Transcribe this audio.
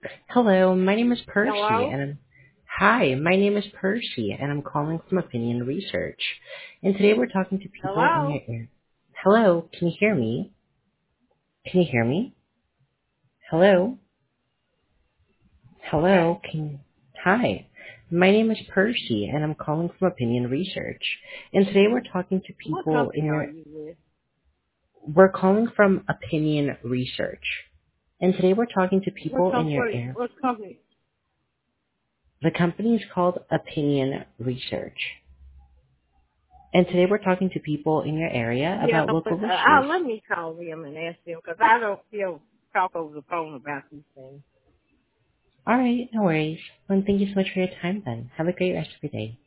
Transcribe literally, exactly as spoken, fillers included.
Hello, my name is Percy, Hello? and I'm, hi, my name is Percy, and I'm calling from Opinion Research. And today we're talking to people in Hello? your ear. Hello, can you hear me? Can you hear me? Hello, hello, can hi. My name is Percy, and I'm calling from Opinion Research. And today we're talking to What people in company are your. you with? We're calling from Opinion Research. And today we're talking to What people in your company? air. What company? The company is called Opinion Research. And today we're talking to people in your area Yeah, about but local uh, issues. uh, let me call them and ask them because I don't feel talk over the phone about these things. All right, no worries. Well, thank you so much for your time then. Have a great rest of your day.